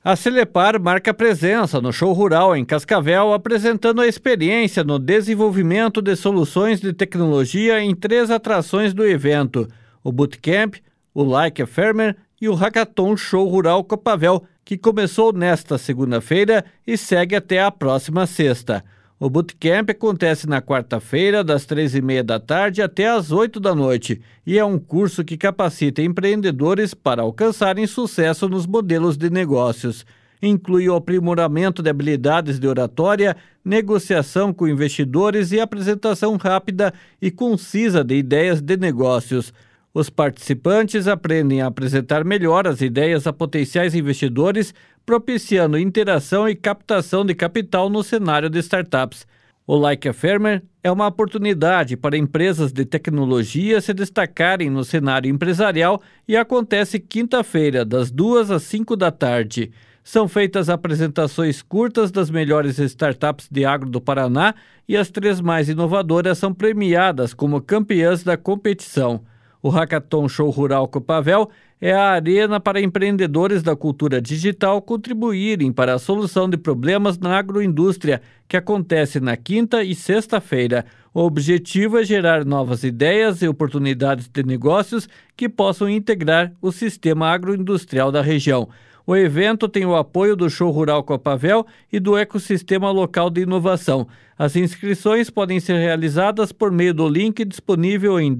A Celepar marca presença no Show Rural em Cascavel, apresentando a experiência no desenvolvimento de soluções de tecnologia em 3 atrações do evento: o Bootcamp, o Like a Farmer e o Hackathon Show Rural Copavel, que começou nesta segunda-feira e segue até a próxima sexta. O Bootcamp acontece na quarta-feira, das 3h30 da tarde até às 8 da noite, e é um curso que capacita empreendedores para alcançarem sucesso nos modelos de negócios. Inclui o aprimoramento de habilidades de oratória, negociação com investidores e apresentação rápida e concisa de ideias de negócios. Os participantes aprendem a apresentar melhor as ideias a potenciais investidores, propiciando interação e captação de capital no cenário de startups. O Like a Farmer é uma oportunidade para empresas de tecnologia se destacarem no cenário empresarial e acontece quinta-feira, das 2 às 5 da tarde. São feitas apresentações curtas das melhores startups de agro do Paraná e as 3 mais inovadoras são premiadas como campeãs da competição. O Hackathon Show Rural Copavel é a arena para empreendedores da cultura digital contribuírem para a solução de problemas na agroindústria, que acontece na quinta e sexta-feira. O objetivo é gerar novas ideias e oportunidades de negócios que possam integrar o sistema agroindustrial da região. O evento tem o apoio do Show Rural Copavel e do Ecossistema Local de Inovação. As inscrições podem ser realizadas por meio do link disponível em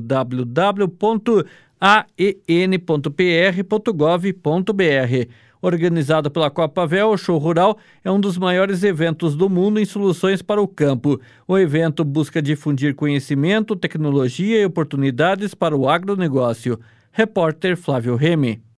www.aen.pr.gov.br. Organizado pela Copavel, o Show Rural é um dos maiores eventos do mundo em soluções para o campo. O evento busca difundir conhecimento, tecnologia e oportunidades para o agronegócio. Repórter Flávio Remy.